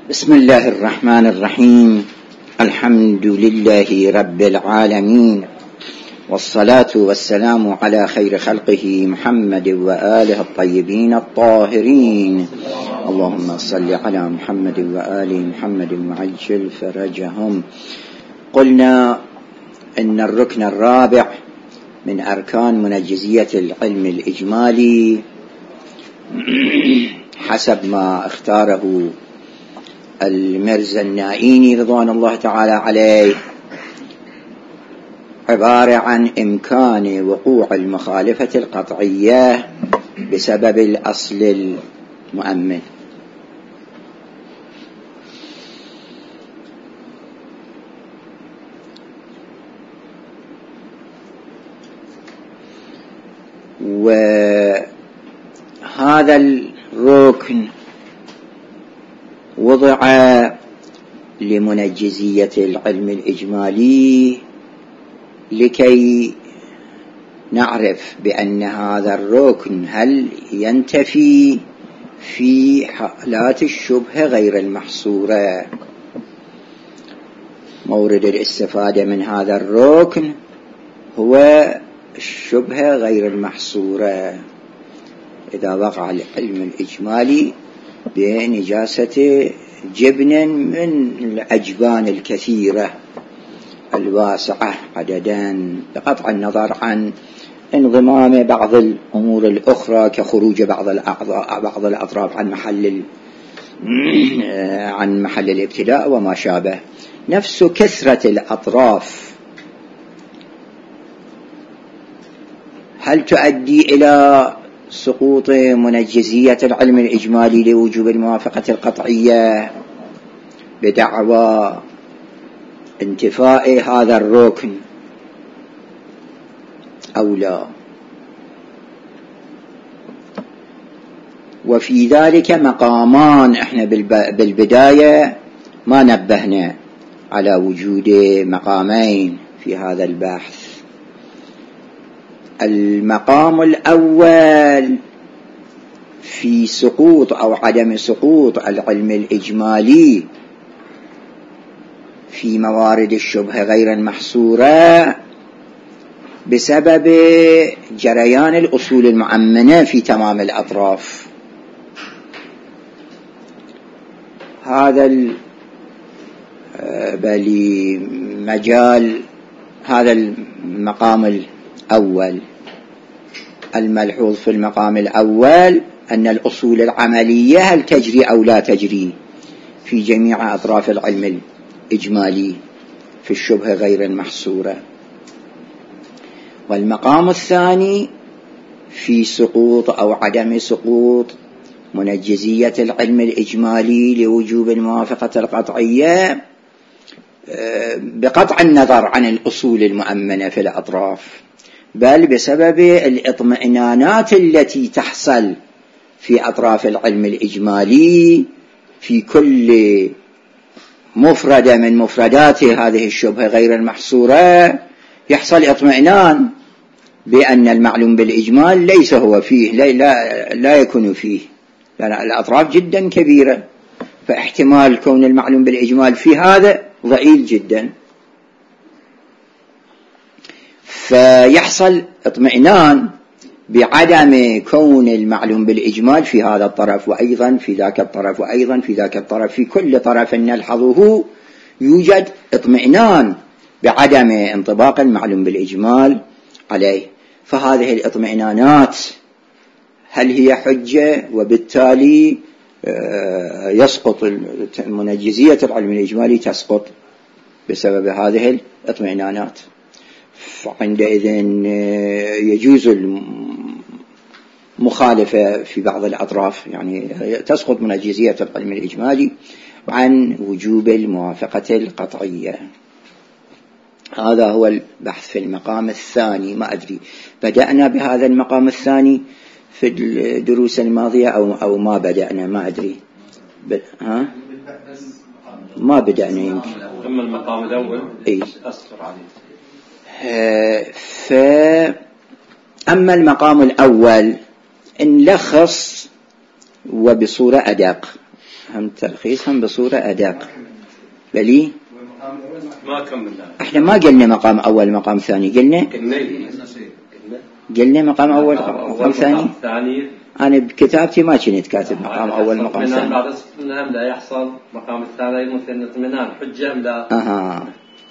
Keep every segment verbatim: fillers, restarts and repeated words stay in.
بسم الله الرحمن الرحيم. الحمد لله رب العالمين، والصلاة والسلام على خير خلقه محمد وآله الطيبين الطاهرين. اللهم صل على محمد وآل محمد وعجل فرجهم. قلنا إن الركن الرابع من أركان منجزية العلم الإجمالي حسب ما اختاره المرزا النائيني رضوان الله تعالى عليه عبارة عن إمكان وقوع المخالفة القطعية بسبب الأصل المؤمن. وهذا الركن وضع لمنجزية العلم الإجمالي لكي نعرف بأن هذا الركن هل ينتفي في حالات الشبهة غير المحصورة. مورد الاستفادة من هذا الركن هو الشبهة غير المحصورة. إذا وقع العلم الإجمالي بنجاسة جبن من الأجبان الكثيرة الواسعة عددا، بقطع النظر عن انضمام بعض الأمور الأخرى كخروج بعض الأعضاء بعض الأطراف عن محل عن محل الابتلاء وما شابه. نفس كثرة الأطراف هل تؤدي إلى سقوط منجزية العلم الإجمالي لوجوب الموافقة القطعية بدعوى انتفاء هذا الركن أو لا؟ وفي ذلك مقامان احنا بالبداية ما نبهنا على وجود مقامين في هذا البحث. المقام الأول في سقوط أو عدم سقوط العلم الإجمالي في موارد الشبهة غير المحصورة بسبب جريان الأصول المؤمنة في تمام الأطراف. هذا بل مجال هذا المقام الأول. الملحوظ في المقام الأول أن الأصول العملية هل تجري أو لا تجري في جميع أطراف العلم الإجمالي في الشبهة غير المحصورة. والمقام الثاني في سقوط أو عدم سقوط منجزية العلم الإجمالي لوجوب الموافقة القطعية بقطع النظر عن الأصول المؤمنة في الأطراف، بل بسبب الاطمئنانات التي تحصل في أطراف العلم الإجمالي في كل مفردة من مفردات هذه الشبهة غير المحصورة. يحصل اطمئنان بأن المعلوم بالإجمال ليس هو فيه، لا, لا, لا يكون فيه، لأن الأطراف جدا كبيرة، فاحتمال كون المعلوم بالإجمال في هذا ضئيل جدا. فيحصل اطمئنان بعدم كون المعلوم بالإجمال في هذا الطرف وأيضا في ذاك الطرف وأيضا في ذاك الطرف. في كل طرف نلحظه يوجد اطمئنان بعدم انطباق المعلوم بالإجمال عليه. فهذه الاطمئنانات هل هي حجة؟ وبالتالي يسقط منجزية العلم الإجمالي، تسقط بسبب هذه الاطمئنانات. فعندئذ يجوز المخالفة في بعض الأطراف، يعني تسقط منجزية العلم الإجمالي عن وجوب الموافقة القطعية. هذا هو البحث في المقام الثاني. ما أدري بدأنا بهذا المقام الثاني في الدروس الماضية أو أو ما بدأنا، ما أدري. ها ما بدأنا يمكن. أما المقام الأول إيه أصفر عليه. فأما المقام الأول نلخص وبصورة أدق هم تلخيصهم بصورة أدق. بلي ما كملنا احنا ما قلنا مقام أول مقام ثاني، قلنا قلنا مقام أول مقام ثاني. أنا بكتابتي ما كنت كاتب مقام أول مقام ثاني. بعد اطمئنان لا يحصل مقام الثاني مثل اطمئنان حجة لا. أها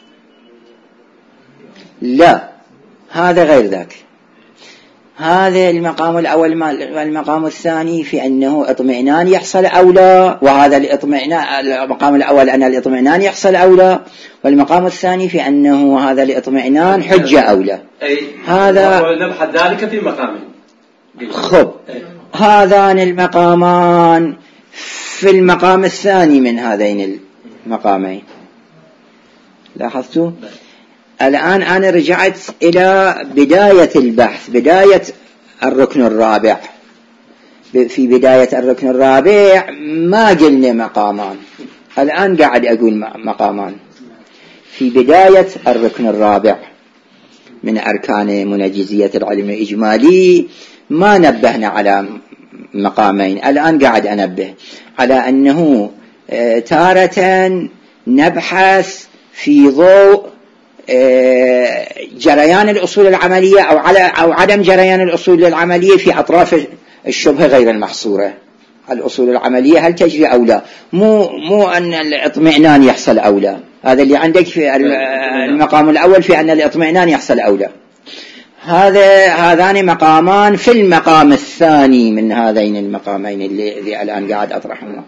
لا، هذا غير ذاك. هذا المقام الأول والمقام الثاني في أنه اطمئنان يحصل أو لا، وهذا الاطمئنان المقام الأول أن الاطمئنان يحصل أو لا، والمقام الثاني في أنه هذا الاطمئنان حجة أو لا. هذا نبحث ذلك في مقامين. خب هذان المقامان في المقام الثاني من هذين المقامين. لاحظتوا؟ الآن أنا رجعت إلى بداية البحث، بداية الركن الرابع. في بداية الركن الرابع ما قلنا مقامان، الآن قاعد أقول مقامان. في بداية الركن الرابع من أركان منجزية العلم الإجمالي ما نبهنا على مقامين، الآن قاعد أنبه على أنه تارة نبحث في ضوء جريان الأصول العملية أو على أو عدم جريان الأصول العملية في أطراف الشبهة غير المحصورة. الأصول العملية هل تجري أو لا، مو مو أن الاطمئنان يحصل أو لا. هذا اللي عندك في المقام الأول في أن الاطمئنان يحصل أو لا. هذا هذان مقامان في المقام الثاني من هذين المقامين اللي, اللي الآن قاعد أطرحهم.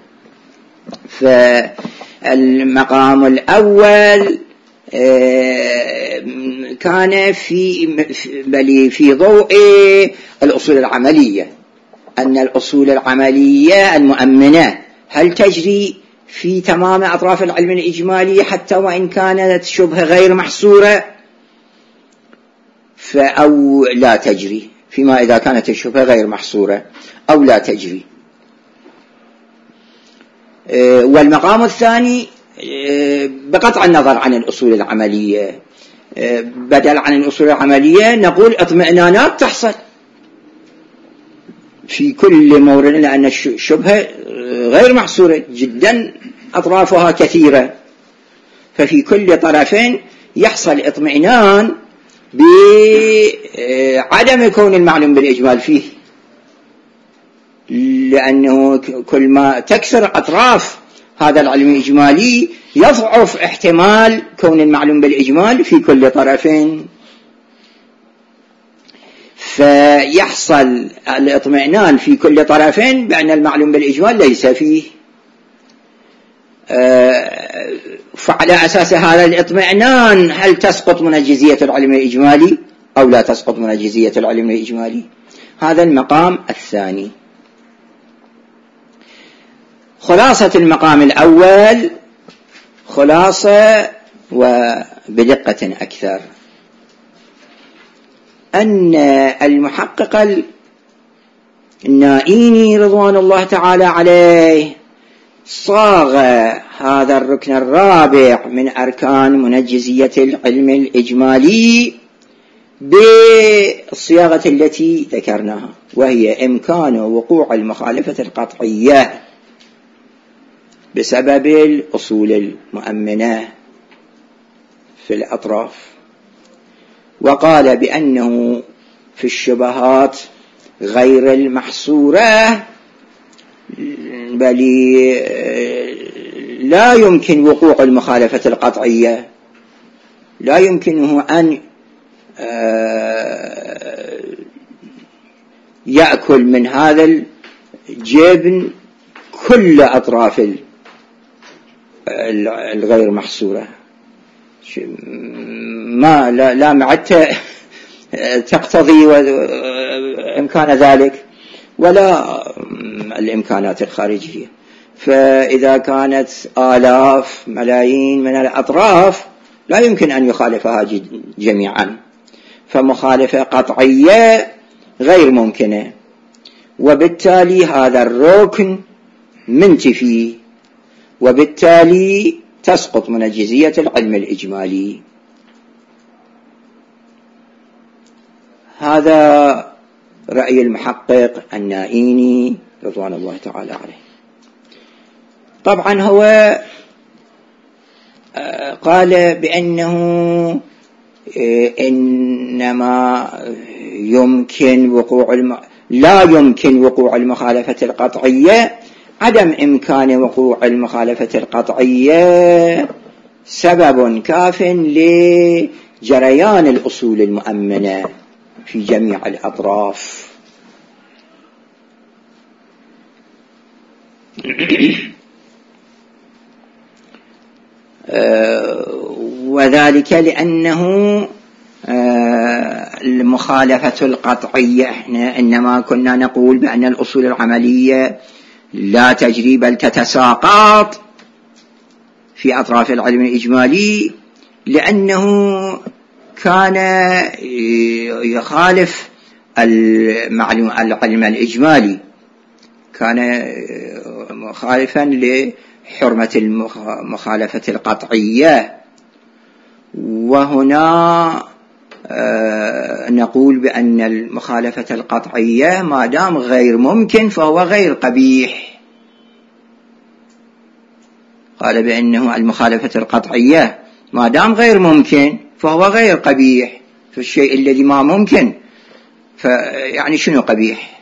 فالمقام الأول كان في بل في ضوء الأصول العملية، أن الأصول العملية المؤمنة هل تجري في تمام أطراف العلم الإجمالي حتى وإن كانت شبهة غير محصورة، أو لا تجري فيما إذا كانت الشبهة غير محصورة أو لا تجري. والمقام الثاني بقطع النظر عن الأصول العملية، بدل عن الأصول العملية نقول اطمئنانات تحصل في كل مورد، لأن الشبهة غير محصورة جدا أطرافها كثيرة، ففي كل طرفين يحصل اطمئنان بعدم كون المعلوم بالإجمال فيه، لأنه كل ما تكثر أطراف هذا العلم الإجمالي يضعف احتمال كون المعلوم بالإجمال في كل طرفين، فيحصل الاطمئنان في كل طرفين بأن المعلوم بالإجمال ليس فيه. فعلى أساس هذا الاطمئنان هل تسقط منجزية العلم الإجمالي أو لا تسقط منجزية العلم الإجمالي؟ هذا المقام الثاني. خلاصة المقام الأول خلاصة وبدقة أكثر، أن المحقق النائيني رضوان الله تعالى عليه صاغ هذا الركن الرابع من أركان منجزية العلم الإجمالي بالصياغة التي ذكرناها، وهي إمكان وقوع المخالفة القطعية بسبب الأصول المؤمنة في الأطراف. وقال بأنه في الشبهات غير المحصورة بل لا يمكن وقوع المخالفة القطعية، لا يمكنه أن يأكل من هذا الجبن كل أطراف الغير محصورة، ما لا, لا معدة تقتضي إمكان ذلك ولا الإمكانات الخارجية. فإذا كانت آلاف ملايين من الأطراف لا يمكن أن يخالفها جميعا، فمخالفة قطعية غير ممكنة، وبالتالي هذا الركن منتفي، وبالتالي تسقط منجزية العلم الإجمالي. هذا رأي المحقق النائيني رضوان الله تعالى عليه. طبعا هو قال بأنه إنما يمكن وقوع الم... لا يمكن وقوع المخالفة القطعية. عدم إمكان وقوع المخالفة القطعية سبب كاف لجريان الأصول المؤمنة في جميع الأطراف. وذلك لأنه المخالفة القطعية، احنا إنما كنا نقول بأن الأصول العملية لا تجري بل تتساقط في أطراف العلم الإجمالي، لأنه كان يخالف العلم الإجمالي، كان مخالفا لحرمة المخالفة القطعية. وهنا نقول بأن المخالفة القطعية ما دام غير ممكن فهو غير قبيح. قال بأنه المخالفة القطعية ما دام غير ممكن فهو غير قبيح، فالشيء الذي ما ممكن فيعني شنو قبيح؟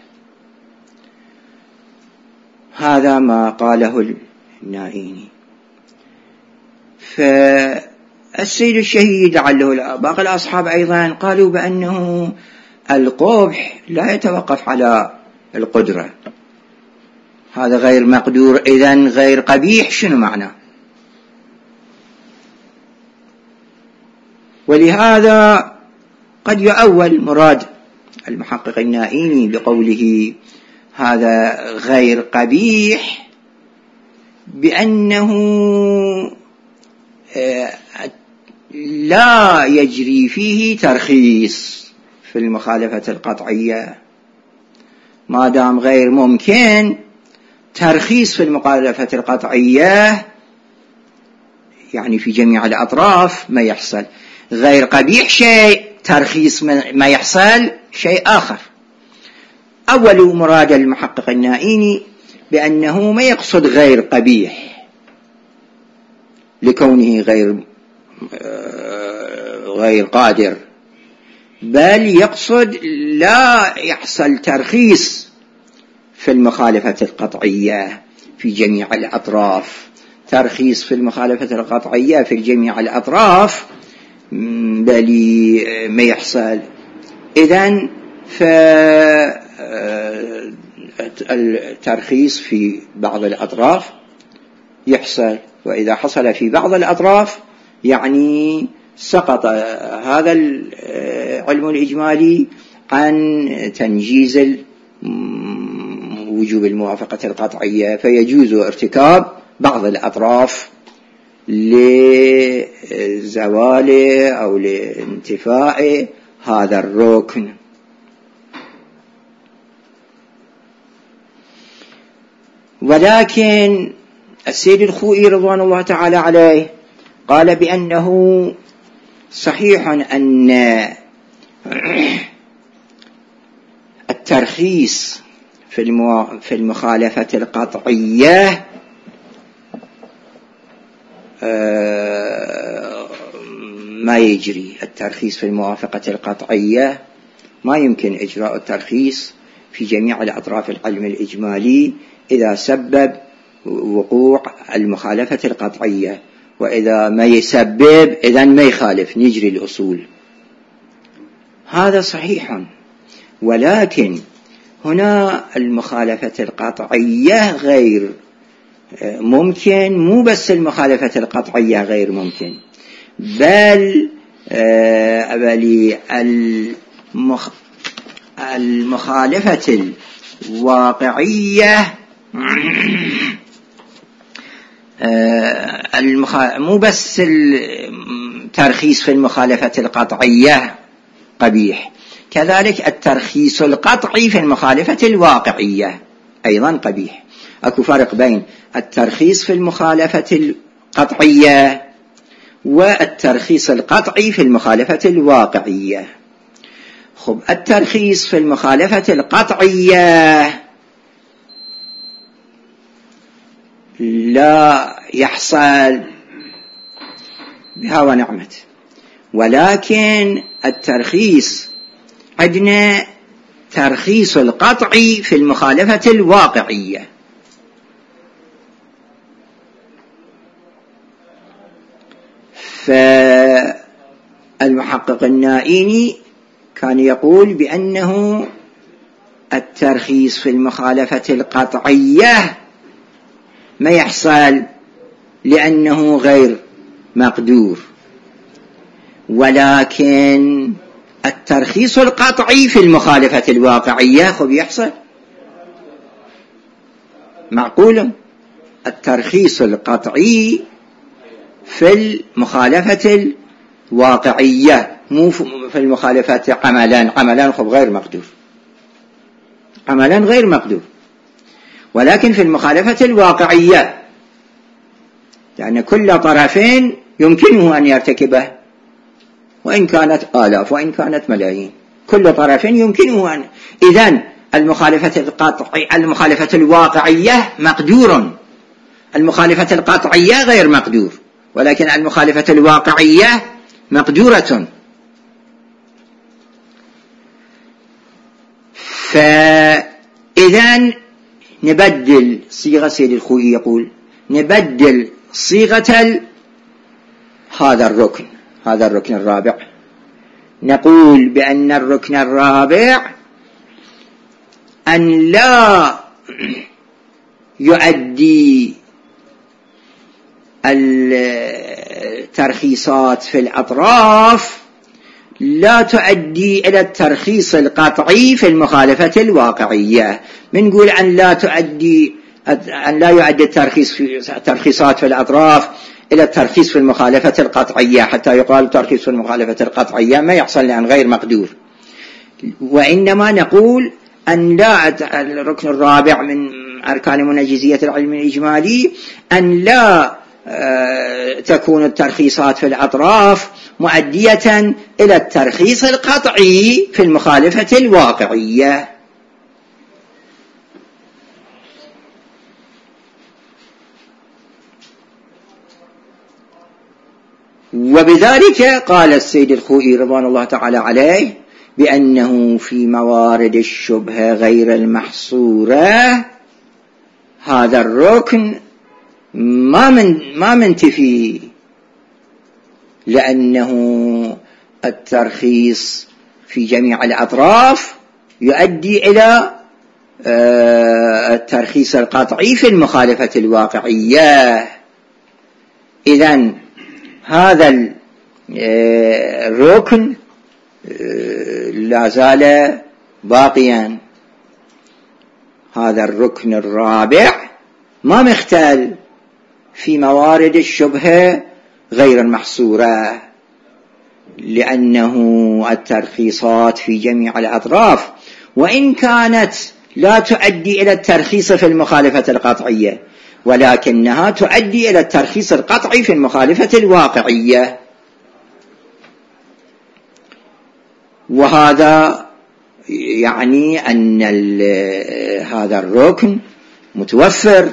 هذا ما قاله النائيني. فالسيد الشهيد لعله باقي الأصحاب أيضا قالوا بأنه القبح لا يتوقف على القدرة، هذا غير مقدور إذن غير قبيح، شنو معنى؟ ولهذا قد يؤول مراد المحقق النائيني بقوله هذا غير قبيح بأنه لا يجري فيه ترخيص في المخالفة القطعية، ما دام غير ممكن ترخيص في المخالفة القطعية يعني في جميع الأطراف ما يحصل. غير قبيح شيء، ترخيص ما يحصل شيء آخر. أول مراد المحقق النائيني بأنه ما يقصد غير قبيح لكونه غير غير قادر، بل يقصد لا يحصل ترخيص في المخالفة القطعية في جميع الأطراف. ترخيص في المخالفة القطعية في جميع الأطراف بل ما يحصل. إذن فالترخيص في بعض الأطراف يحصل، وإذا حصل في بعض الأطراف يعني سقط هذا العلم الإجمالي عن تنجيز وجوب الموافقة القطعية، فيجوز ارتكاب بعض الأطراف لزوال أو لانتفاء هذا الركن. ولكن السيد الخوئي رضوان الله تعالى عليه قال بأنه صحيح أن الترخيص في المخالفة القطعية ما يجري. الترخيص في الموافقة القطعية ما يمكن إجراء الترخيص في جميع الأطراف العلم الإجمالي إذا سبب وقوع المخالفة القطعية، وإذا ما يسبب إذن ما يخالف نجري الأصول. هذا صحيح، ولكن هنا المخالفة القطعية غير ممكن، مو بس المخالفة القطعية غير ممكن، بل المخ... المخالفة الواقعية المخ... مو بس الترخيص في المخالفة القطعية قبيح، كذلك الترخيص القطعي في المخالفة الواقعية أيضا قبيح. أكو فرق بين الترخيص في المخالفة القطعية والترخيص القطعي في المخالفة الواقعية. خب الترخيص في المخالفة القطعية لا يحصل بها ونعمت. ولكن الترخيص عندنا ترخيص القطعي في المخالفة الواقعية. فالمحقق النائيني كان يقول بأنه الترخيص في المخالفة القطعية ما يحصل لأنه غير مقدور، ولكن الترخيص القطعي في المخالفة الواقعية خب يحصل. معقول الترخيص القطعي في المخالفة الواقعية، مو في المخالفة عملان. عملان خب غير مقدور، عملان غير مقدور، ولكن في المخالفة الواقعية يعني كل طرفين يمكنه أن يرتكبه، وإن كانت آلاف وإن كانت ملايين، كل طرفين يمكنه أن. إذن المخالفة القطعية المخالفة الواقعية مقدور، المخالفة القطعية غير مقدور، ولكن المخالفة الواقعية مقدورة. فإذن نبدل صيغة سيد الخوئي يقول نبدل صيغة هذا الركن، هذا الركن الرابع، نقول بأن الركن الرابع أن لا يؤدي الترخيصات في الأطراف لا تؤدي إلى الترخيص القطعي في المخالفة الواقعية. بنقول أن لا تؤدي أن لا يؤدي الترخيص في الترخيصات في الأطراف إلى الترخيص في المخالفة القطعية حتى يقال ترخيص في المخالفة القطعية ما يحصل لأن غير مقدور، وإنما نقول أن لا الركن الرابع من أركان منجزية العلم الإجمالي أن لا تكون الترخيصات في الأطراف مؤدية إلى الترخيص القطعي في المخالفة الواقعية. وبذلك قال السيد الخوئي رضوان الله تعالى عليه بأنه في موارد الشبهة غير المحصورة هذا الركن ما من ما منتفي، لأنه الترخيص في جميع الأطراف يؤدي إلى الترخيص القطعي في المخالفة الواقعية. إذن هذا الركن لا زال باقيا، هذا الركن الرابع ما مختل في موارد الشبهة غير المحصورة، لأنه الترخيصات في جميع الأطراف وإن كانت لا تؤدي إلى الترخيص في المخالفة القطعية ولكنها تؤدي إلى الترخيص القطعي في المخالفة الواقعية. وهذا يعني أن هذا الركن متوفر،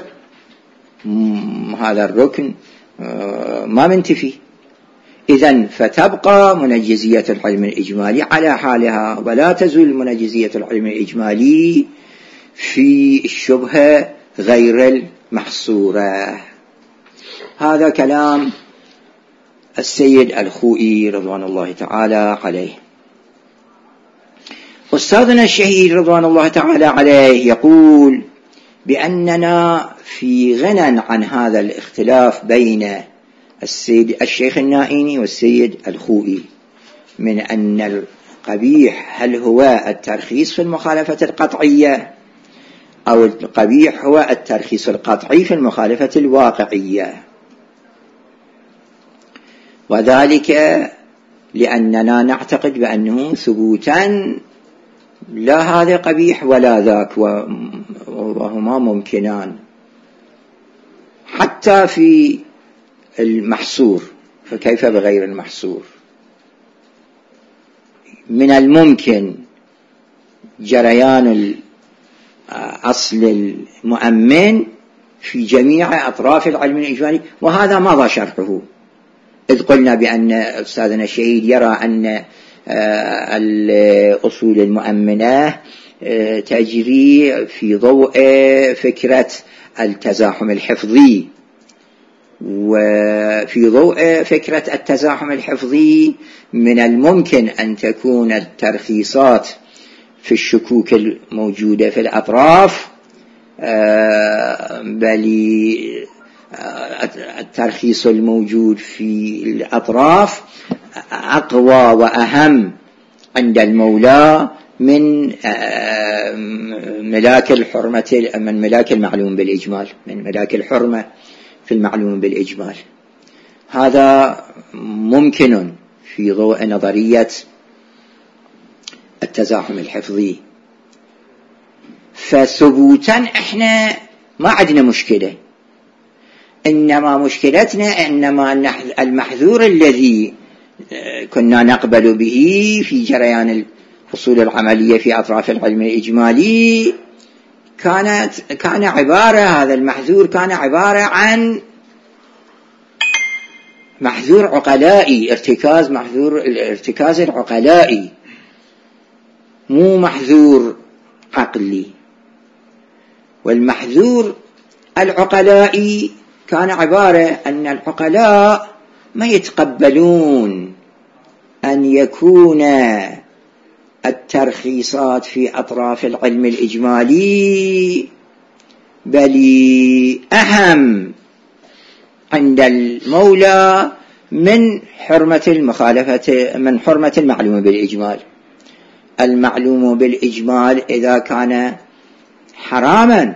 هذا الركن ما منتفي. إذن فتبقى منجزية العلم الإجمالي على حالها، ولا تزول منجزية العلم الإجمالي في الشبهة غير المحصورة. هذا كلام السيد الخوئي رضوان الله تعالى عليه. أستاذنا الشهيد رضوان الله تعالى عليه يقول بأننا في غنى عن هذا الاختلاف بين السيد الشيخ النائيني والسيد الخوئي من أن القبيح هل هو الترخيص في المخالفة القطعية أو القبيح هو الترخيص القطعي في المخالفة الواقعية، وذلك لأننا نعتقد بأنه ثبوتا لا هذا قبيح ولا ذاك، وهما ممكنان حتى في المحصور، فكيف بغير المحصور؟ من الممكن جريان أصل المؤمن في جميع أطراف العلم الإجمالي، وهذا مضى شرحه، إذ قلنا بأن أستاذنا الشهيد يرى أن الأصول المؤمنة تجري في ضوء فكرة التزاحم الحفظي، وفي ضوء فكرة التزاحم الحفظي من الممكن أن تكون الترخيصات في الشكوك الموجودة في الأطراف، بل الترخيص الموجود في الأطراف أقوى وأهم عند المولى من ملاك الحرمة، من ملاك المعلوم بالإجمال، من ملاك الحرمة في المعلوم بالإجمال. هذا ممكن في ضوء نظرية التزاحم الحفظي. فثبوتا احنا ما عندنا مشكلة، إنما مشكلتنا إنما المحذور الذي كنا نقبل به في جريان الفصول العملية في أطراف العلم الإجمالي كانت كان عبارة هذا المحذور كان عبارة عن محذور عقلائي، ارتكاز محذور الارتكاز العقلائي، مو محذور عقلي. والمحذور العقلائي كان عبارة أن العقلاء ما يتقبلون أن يكون الترخيصات في أطراف العلم الإجمالي بل أهم عند المولى من حرمة المخالفة، من حرمة المعلوم بالإجمال. المعلوم بالإجمال إذا كان حراما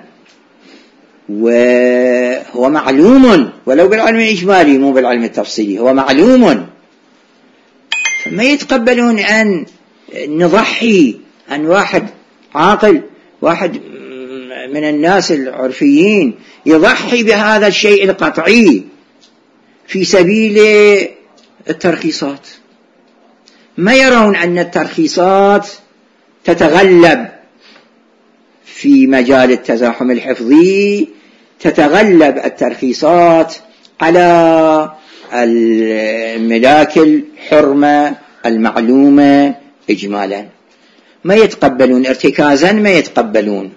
وهو معلوم ولو بالعلم الإجمالي مو بالعلم التفصيلي، هو معلوم، فما يتقبلون أن نضحي عن واحد عاقل، واحد من الناس العرفيين يضحي بهذا الشيء القطعي في سبيل الترخيصات. ما يرون أن الترخيصات تتغلب في مجال التزاحم الحفظي، تتغلب الترخيصات على الملاك الحرمة المعلومة إجمالا. ما يتقبلون ارتكازا، ما يتقبلون.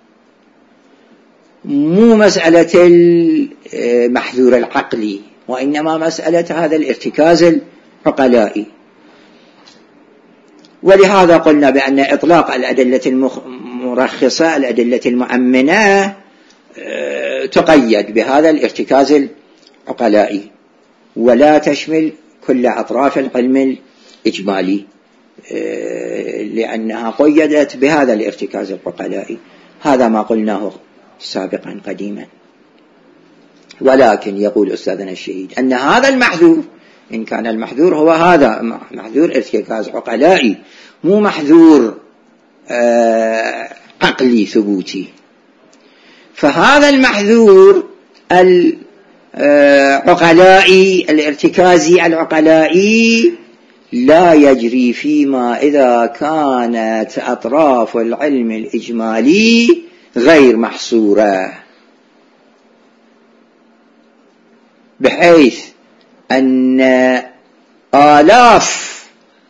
مو مسألة المحذور العقلي، وإنما مسألة هذا الارتكاز العقلائي. ولهذا قلنا بأن إطلاق الأدلة المرخصة، الأدلة المؤمنة، تقيد بهذا الارتكاز العقلائي ولا تشمل كل أطراف العلم الإجمالي، لأنها قيدت بهذا الارتكاز العقلائي. هذا ما قلناه سابقا قديما. ولكن يقول أستاذنا الشهيد أن هذا المحذور، إن كان المحذور هو هذا محذور ارتكاز عقلائي مو محذور آه عقلي ثبوتي، فهذا المحذور العقلائي الارتكازي العقلائي لا يجري فيما إذا كانت أطراف العلم الإجمالي غير محصورة، بحيث أن آلاف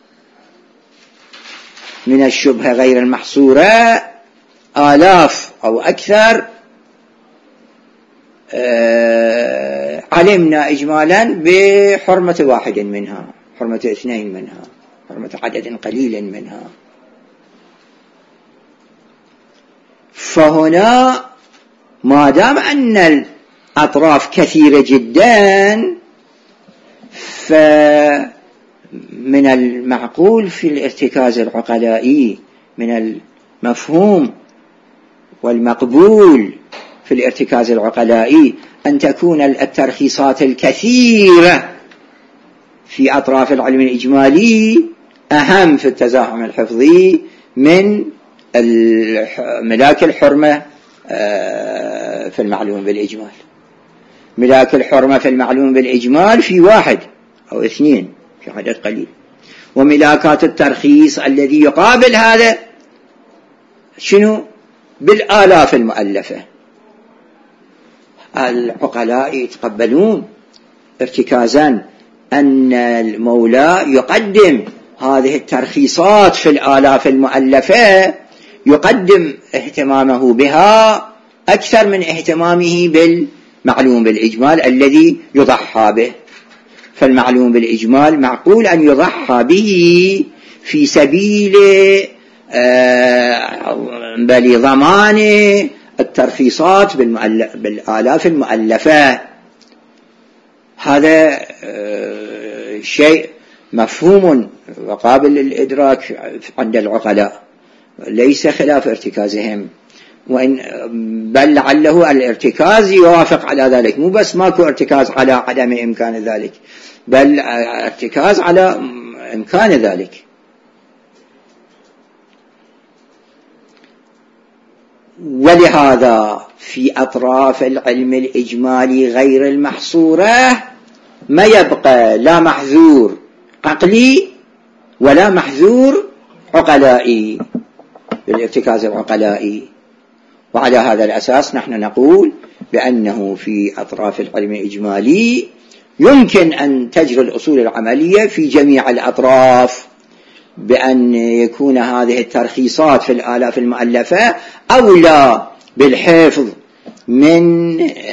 من الشبهة غير المحصورة، آلاف أو أكثر، أه علمنا إجمالا بحرمة واحد منها، حرمة اثنين منها، حرمة عدد قليل منها. فهنا ما دام أن الأطراف كثيرة جدا، فمن المعقول في الارتكاز العقلائي، من المفهوم والمقبول في الارتكاز العقلائي أن تكون الترخيصات الكثيرة في أطراف العلم الإجمالي أهم في التزاحم الحفظي من ملاك الحرمة في المعلوم بالإجمال. ملاك الحرمة في المعلوم بالإجمال في واحد أو اثنين، في عدد قليل، وملاكات الترخيص الذي يقابل هذا شنو؟ بالآلاف المؤلفة. العقلاء يتقبلون ارتكازا أن المولى يقدم هذه الترخيصات في الآلاف المؤلفة، يقدم اهتمامه بها أكثر من اهتمامه بالمعلوم بالإجمال الذي يضحى به. فالمعلوم بالإجمال معقول أن يضحى به في سبيل بل ضمان الترخيصات بالآلاف المؤلفة. هذا شيء مفهوم وقابل للإدراك عند العقلاء، ليس خلاف ارتكازهم، وإن بل لعله الارتكاز يوافق على ذلك، مو بس ماكو ارتكاز على عدم إمكان ذلك، بل ارتكاز على إمكان ذلك. ولهذا في أطراف العلم الإجمالي غير المحصورة ما يبقى لا محذور عقلي ولا محذور عقلائي بالارتكاز العقلائي. وعلى هذا الأساس نحن نقول بأنه في أطراف العلم الإجمالي يمكن أن تجري الأصول العملية في جميع الأطراف، بأن يكون هذه الترخيصات في الآلاف المؤلفة أولى بالحفظ من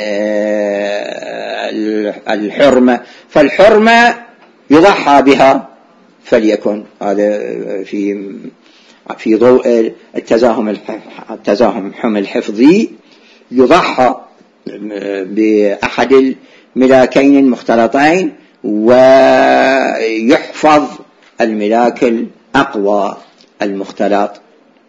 الحرمة، فالحرمة يضحى بها، فليكن هذا في في ضوء التزاهم التزاهم الحفظي، يضحى بأحد الملاكين المختلطين ويحفظ الملاك الأقوى المختلط.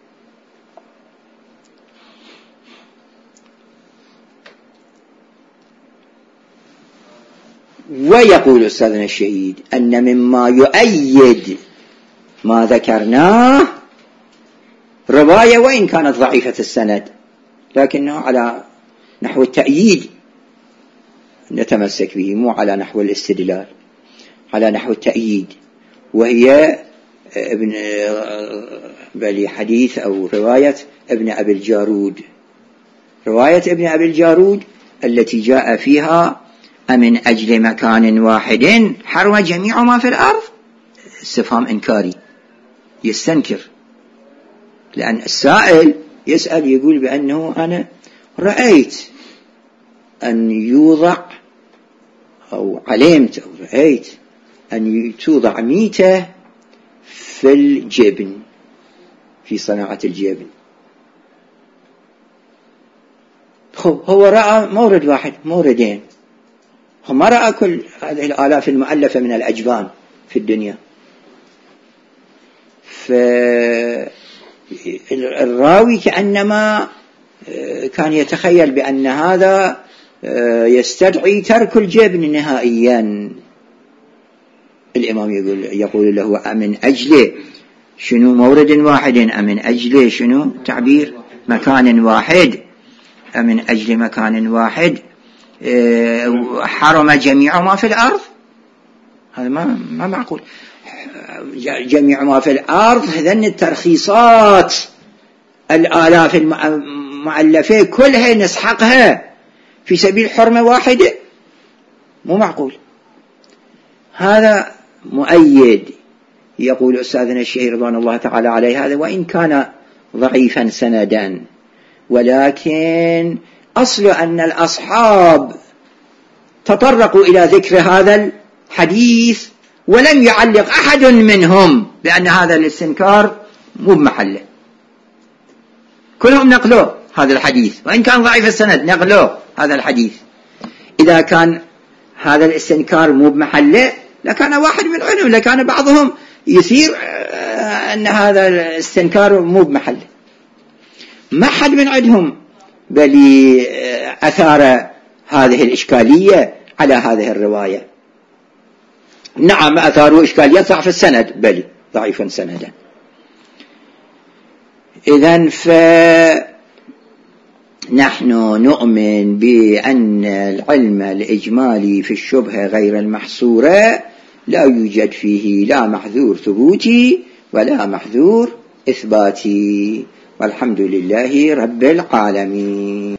ويقول أستاذنا الشهيد أن مما يؤيد ما ذكرناه رواية وإن كانت ضعيفة السند، لكنه على نحو التأييد نتمسك به، مو على نحو الاستدلال، على نحو التأييد، وهي ابن بل حديث أو رواية ابن أبي الجارود، رواية ابن أبي الجارود التي جاء فيها أمن أجل مكان واحد حرم جميع ما في الأرض، استفهام إنكاري يستنكر، لأن السائل يسأل يقول بأنه أنا رأيت أن يوضع أو علمت أو رأيت أن توضع ميتة في الجبن، في صناعة الجبن. هو رأى مورد واحد موردين، هو ما رأى كل هذه الآلاف المؤلفة من الأجبان في الدنيا. فالراوي كأنما كان يتخيل بأن هذا يستدعي ترك الجبن نهائيا. الإمام يقول يقول له أمن أجل شنو مورد واحد، أمن أجل شنو تعبير مكان واحد، أمن أجل مكان واحد حرم جميع ما في الأرض، هذا ما ما معقول. جميع ما في الأرض هذن الترخيصات الآلاف المؤلفة كلها نسحقها في سبيل حرمة واحدة، مو معقول. هذا مؤيد. يقول أستاذنا الشهيد رضوان الله تعالى عليه هذا وإن كان ضعيفا سندا، ولكن أصل أن الأصحاب تطرقوا إلى ذكر هذا الحديث ولم يعلق أحد منهم بأن هذا الاستنكار مو بمحله، كلهم نقلوا هذا الحديث وإن كان ضعيف السند، نقلوا هذا الحديث. إذا كان هذا الاستنكار مو بمحله لكان واحد من عنهم، لكان بعضهم يثير أن هذا الاستنكار مو بمحله. ما حد من عندهم بل أثار هذه الإشكالية على هذه الرواية. نعم أثاروا إشكالية ضعف السند، بل ضعيف سندا. إذن فنحن نؤمن بأن العلم الإجمالي في الشبهة غير المحصورة لا يوجد فيه لا محذور ثبوتي ولا محذور إثباتي، والحمد لله رب العالمين.